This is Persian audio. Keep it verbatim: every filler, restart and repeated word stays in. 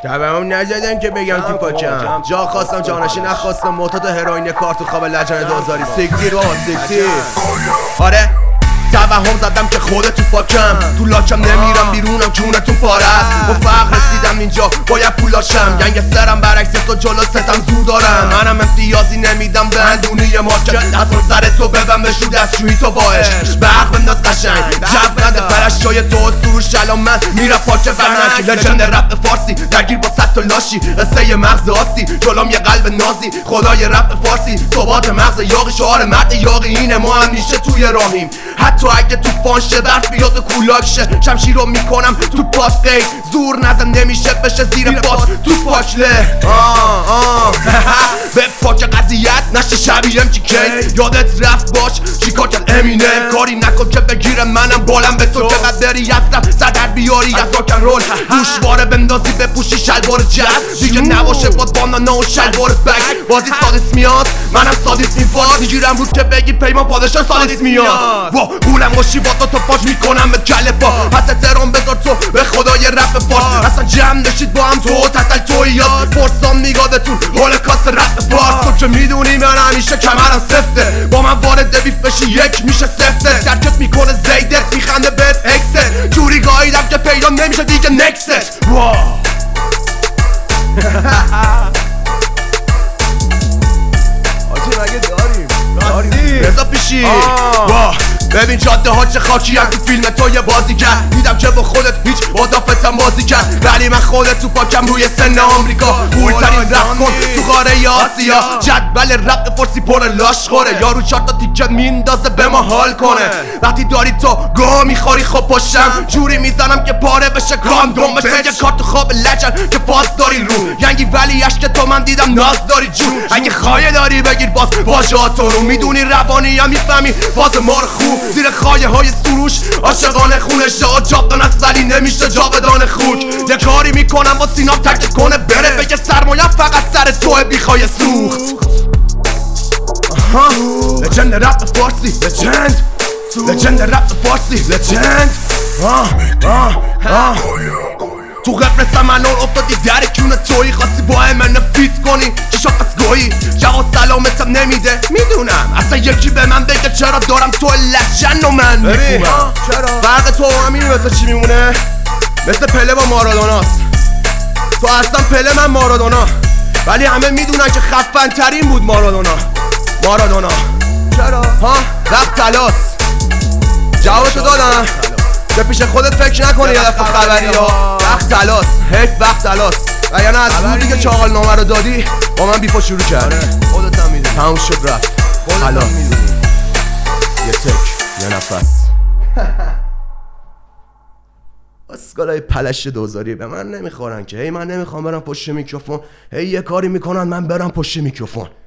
تبعهم نزدن که بگم تو پاکم جا خواستم جانشی نخواستم معتاد هروئین کار تو خواب لجن دوزاری سیکتیر آه سیکتیر آره توهم زدم که خودت تو پاکم تو لاکم نمیرم بیرونم چونتون پاره است با فقر رسیدم اینجا باید پولاشم گنگ سرم برعکس تو جلو ستم زور دارم منم امتیازی نمیدم به اندونی مارکت از اون سر تو ببن بشو دستشویی تو باش برق بنداز قشنگ جب نده پرشای تو سروش الان من میرم پاک ونک لجند رپ فارسی درگیر با ست و لاشی قصه مغز آسی جلوم یه قلب نازی خدای رپ فارسی ثبات مغز یاقی شعار مرد یاقی اینه ما همیشه توی راهیم حتی اگه تو فانشه برف بیاد و کولاک شه شمشیر رو میکنم تو پاس قید زور نزن نمیشه بشه زیر پاس تو پاکله آه آه به پاک قضیت نشه شبیه ام جی کی یادت رفت باش چیکار کرد امینه کاری نکن که بگیرم منم بالم به تو چقدر بری هستم سردر بیاری از راکن رول گوشواره بندازی بپوشی شلوار جست دیگه نباشه با بانانا و شلوار بگ بازی سادیس میاد منم سادیس میفاد میگیرم رو که بگی پیمان پادشاه سادیس میاد وا بولم باشی با تو پاش میکنم به کله پا پس احترام بذار تو به خدای رپ فارس اصلا جمع نشید با هم تو تتل توی یاد فرسان میگادتون هولوکاست رپ فارس تو که میدونی من همیشه کمرم سفته با من وارد بیف بشی یک میشه سفته درکت میکنه زیدت میخنده بهت اکست جوری گاییدم که پیدا نمیشه دیگه نکست واو آجی مگه داریم داریم رضا پیشی واه ببین جاده ها چه خاکی هم تو فیلم تو یه بازی کرد دیدم که با خودت هیچ مدافتم بازی کرد ولی من خودت تو پاکم روی سن آمریکا بولترین رپ کن تو قاره آسیا جدول رپ فارسی پر لاش خوره یارو چهار تا تیکت میندازه به ما حال کنه وقتی داری تو گاه میخوری خب پشتم جوری میزنم که پاره بشه کاندوم بشه یه کار تو خواب لجن که فاس داری رو ینگی ولی عشق تو من دیدم ناز داری جون اگه خایه داری بگیر باز واژه‌هاتو رو میدونی روانی هم میفهمی فاز مار خوب زیر خایه های سروش عاشقانه خونه شا جاودان است ولی نمیشه جاودان خوک یه کاری میکنم با سینام تکت کنه بره بگه سرمایم فقط سر توه بیخوای سوخت لجند رپ فارسی لجند لجند رپ فارسی لجند تو قبرستم الان افتادی در کونه توی خواستی با من فیت کنی چشات از گویی جواب سلامتم نمیده میدونم اصلا یکی به من بگه چرا دارم تو لجن و من میخونم فرق تو و همین مثل چی میمونه مثل پله با مارادوناست تو اصلا پله من مارادونا ولی همه میدونن که خفن ترین بود مارادونا مارادونا چرا؟ ها رفت تلاس جوابشو دادم به پیش خودت فکر نکنی یه دفعه خبری ها وقت تلاس حیف وقت تلاس و یعنی از روزی که چاقال نامه رو دادی با من بیفا شروع کرد خودت هم میدونی تموم شد رفت خودت هم میدونی یه تک یه نفس اسکالای پلش دوزاری به من نمیخورن که هی من نمیخوام برم پشت میکروفون هی یه کاری میکنن من برم پشت میکروفون